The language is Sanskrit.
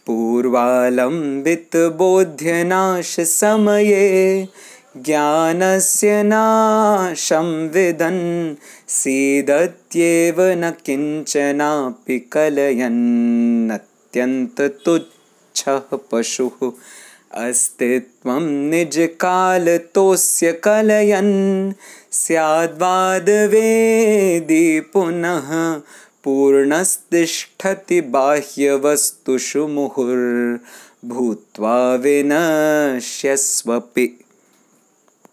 पूर्वालम्बितबोध्यनाशसमये ज्ञानस्य नाशं विदन् सीदत्येव न किञ्चनापि कलयन्नत्यन्ततुच्छः पशुः अस्तित्वं निजकालतोऽस्य कलयन् स्याद्वादवेदी पुनः पूर्णस्तिष्ठति बाह्यवस्तुषु मुहुर्भूत्वा विनश्यस्वपि।